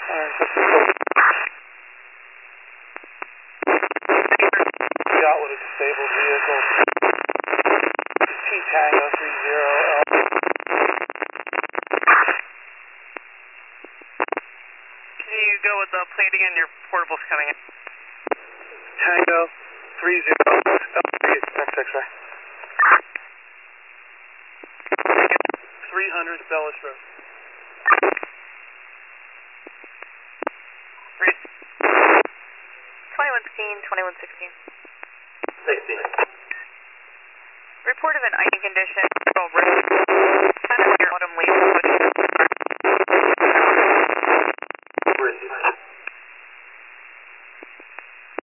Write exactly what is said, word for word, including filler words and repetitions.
Got with a disabled vehicle. T Tango three zero L. Can you go with the plate again? Your portable's coming in. Tango three zero L. Next X-ray. three hundred Bellis Road. twenty-one sixteen, twenty-one sixteen. sixteen. Report of an ice condition.